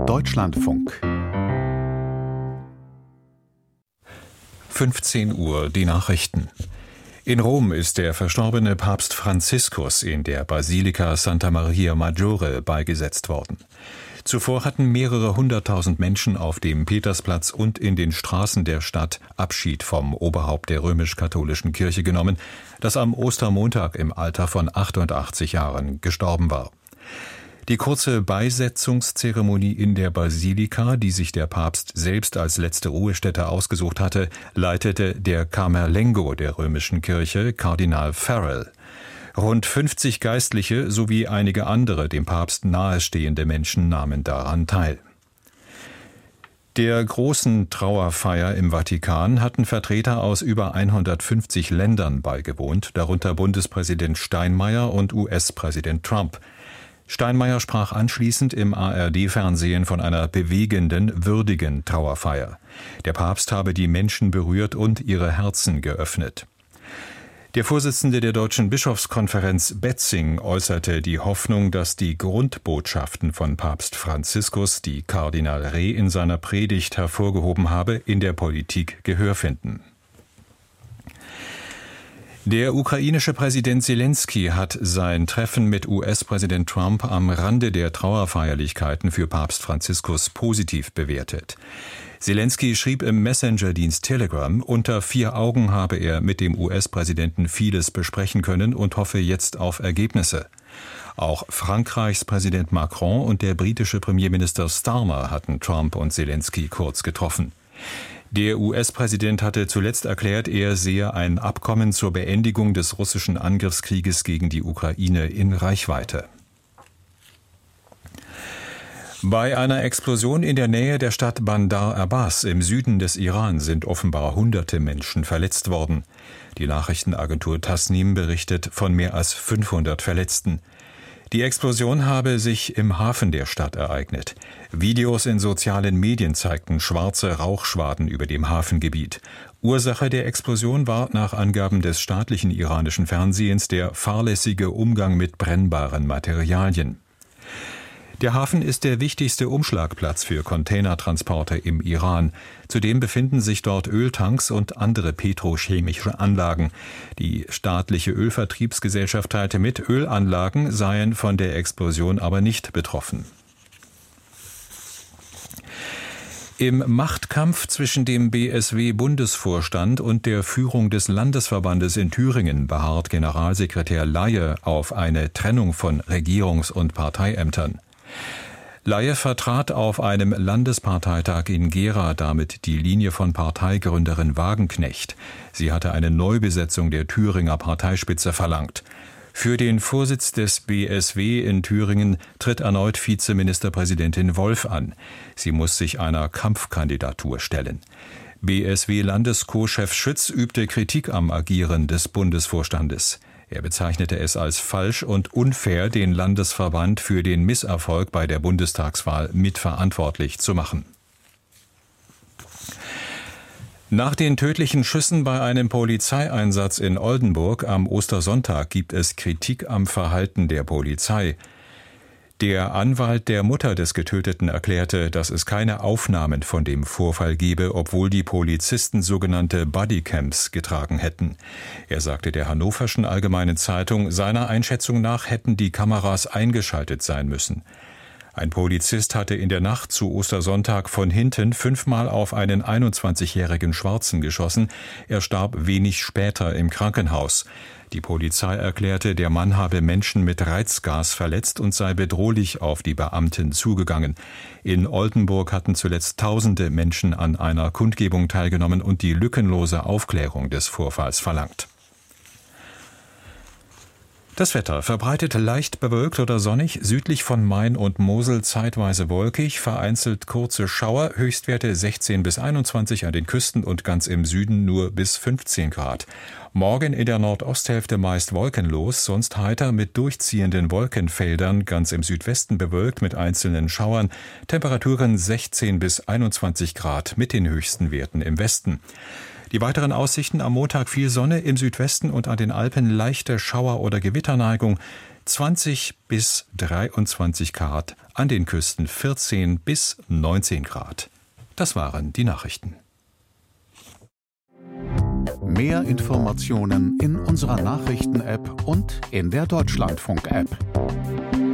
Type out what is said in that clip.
Deutschlandfunk. 15 Uhr, die Nachrichten. In Rom ist der verstorbene Papst Franziskus in der Basilika Santa Maria Maggiore beigesetzt worden. Zuvor hatten mehrere hunderttausend Menschen auf dem Petersplatz und in den Straßen der Stadt Abschied vom Oberhaupt der römisch-katholischen Kirche genommen, das am Ostermontag im Alter von 88 Jahren gestorben war. Die kurze Beisetzungszeremonie in der Basilika, die sich der Papst selbst als letzte Ruhestätte ausgesucht hatte, leitete der Camerlengo der römischen Kirche, Kardinal Farrell. Rund 50 Geistliche sowie einige andere dem Papst nahestehende Menschen nahmen daran teil. Der großen Trauerfeier im Vatikan hatten Vertreter aus über 150 Ländern beigewohnt, darunter Bundespräsident Steinmeier und US-Präsident Trump. Steinmeier sprach anschließend im ARD-Fernsehen von einer bewegenden, würdigen Trauerfeier. Der Papst habe die Menschen berührt und ihre Herzen geöffnet. Der Vorsitzende der Deutschen Bischofskonferenz Betzing äußerte die Hoffnung, dass die Grundbotschaften von Papst Franziskus, die Kardinal Reh in seiner Predigt hervorgehoben habe, in der Politik Gehör finden. Der ukrainische Präsident Zelensky hat sein Treffen mit US-Präsident Trump am Rande der Trauerfeierlichkeiten für Papst Franziskus positiv bewertet. Zelensky schrieb im Messenger-Dienst Telegram, unter 4 Augen habe er mit dem US-Präsidenten vieles besprechen können und hoffe jetzt auf Ergebnisse. Auch Frankreichs Präsident Macron und der britische Premierminister Starmer hatten Trump und Zelensky kurz getroffen. Der US-Präsident hatte zuletzt erklärt, er sehe ein Abkommen zur Beendigung des russischen Angriffskrieges gegen die Ukraine in Reichweite. Bei einer Explosion in der Nähe der Stadt Bandar Abbas im Süden des Iran sind offenbar hunderte Menschen verletzt worden. Die Nachrichtenagentur Tasnim berichtet von mehr als 500 Verletzten. Die Explosion habe sich im Hafen der Stadt ereignet. Videos in sozialen Medien zeigten schwarze Rauchschwaden über dem Hafengebiet. Ursache der Explosion war nach Angaben des staatlichen iranischen Fernsehens der fahrlässige Umgang mit brennbaren Materialien. Der Hafen ist der wichtigste Umschlagplatz für Containertransporte im Iran. Zudem befinden sich dort Öltanks und andere petrochemische Anlagen. Die staatliche Ölvertriebsgesellschaft teilte mit, Ölanlagen seien von der Explosion aber nicht betroffen. Im Machtkampf zwischen dem BSW-Bundesvorstand und der Führung des Landesverbandes in Thüringen beharrt Generalsekretär Laie auf eine Trennung von Regierungs- und Parteiämtern. Laie vertrat auf einem Landesparteitag in Gera damit die Linie von Parteigründerin Wagenknecht. Sie hatte eine Neubesetzung der Thüringer Parteispitze verlangt. Für den Vorsitz des BSW in Thüringen tritt erneut Vizeministerpräsidentin Wolf an. Sie muss sich einer Kampfkandidatur stellen. BSW-Landesco-Chef Schütz übte Kritik am Agieren des Bundesvorstandes. Er bezeichnete es als falsch und unfair, den Landesverband für den Misserfolg bei der Bundestagswahl mitverantwortlich zu machen. Nach den tödlichen Schüssen bei einem Polizeieinsatz in Oldenburg am Ostersonntag gibt es Kritik am Verhalten der Polizei. Der Anwalt der Mutter des Getöteten erklärte, dass es keine Aufnahmen von dem Vorfall gebe, obwohl die Polizisten sogenannte Bodycams getragen hätten. Er sagte der Hannoverschen Allgemeinen Zeitung, seiner Einschätzung nach hätten die Kameras eingeschaltet sein müssen. Ein Polizist hatte in der Nacht zu Ostersonntag von hinten 5-mal auf einen 21-jährigen Schwarzen geschossen. Er starb wenig später im Krankenhaus. Die Polizei erklärte, der Mann habe Menschen mit Reizgas verletzt und sei bedrohlich auf die Beamten zugegangen. In Oldenburg hatten zuletzt tausende Menschen an einer Kundgebung teilgenommen und die lückenlose Aufklärung des Vorfalls verlangt. Das Wetter: verbreitet leicht bewölkt oder sonnig, südlich von Main und Mosel zeitweise wolkig, vereinzelt kurze Schauer, Höchstwerte 16 bis 21 an den Küsten und ganz im Süden nur bis 15 Grad. Morgen in der Nordosthälfte meist wolkenlos, sonst heiter mit durchziehenden Wolkenfeldern, ganz im Südwesten bewölkt mit einzelnen Schauern, Temperaturen 16 bis 21 Grad mit den höchsten Werten im Westen. Die weiteren Aussichten: am Montag viel Sonne, im Südwesten und an den Alpen leichte Schauer- oder Gewitterneigung, 20 bis 23 Grad an den Küsten 14 bis 19 Grad. Das waren die Nachrichten. Mehr Informationen in unserer Nachrichten-App und in der Deutschlandfunk-App.